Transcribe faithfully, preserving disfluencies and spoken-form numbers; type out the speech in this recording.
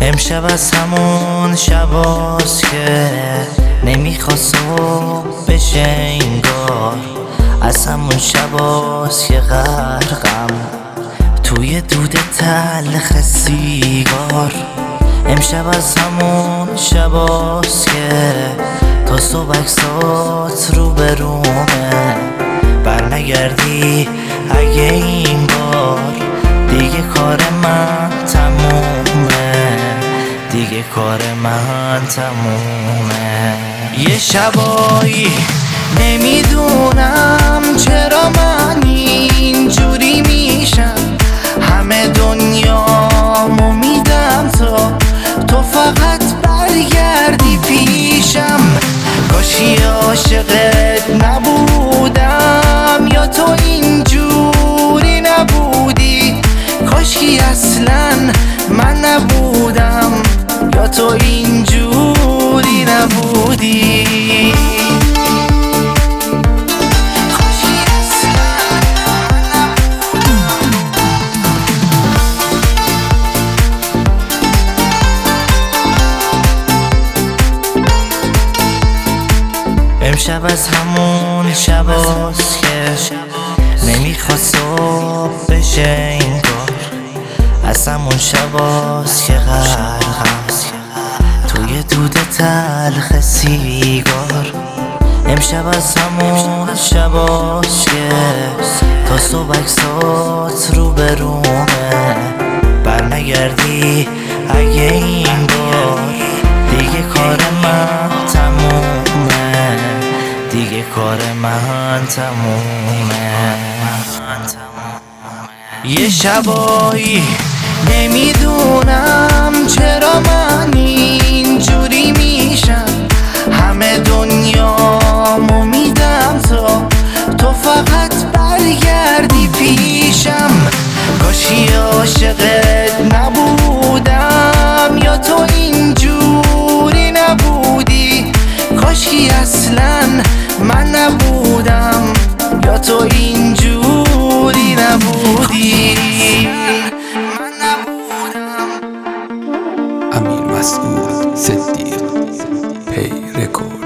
امشب از همون شباست که نمیخواست صبح بشه انگار، از همون شباست که غرقم توی دود تلخ سیگار. امشب از همون شباست که تا صبح عکسات رو برومه، برنگردی اگه این بار دیگه کار من تمومه، دیگه کار من تمومه. یه شبایی نمیدونم چرا من اینجوری میشم، همه دنیامو میدم تا تو فقط برگردی پیشم. کاشی عاشقت نبودم یا تو اینجوری نبودی، کاشکی اصلا من نبودم یا تو اینجوری نبودی. امشب از همون شباست که نمیخواست صبح بشه انگار، از همون شباست که غرقم توی دود تلخ سیگار. امشب از همون شباست که تا صبح عکسات رو برومه، برنگردی اگه این بار دیگه کار من تمومه، دیگه کار من تمومه. یه شبایی نمیدونم چرا من اینجوری میشم، همه دنیامو میدم تا تو فقط برگردی پیشم. کاشی عاشقت نبودم یا تو اینجوری نبودی، کاشکی اصلا من نبودم یا تو اینجوری نبودی. امیر مسعود صدیق پی رکورد.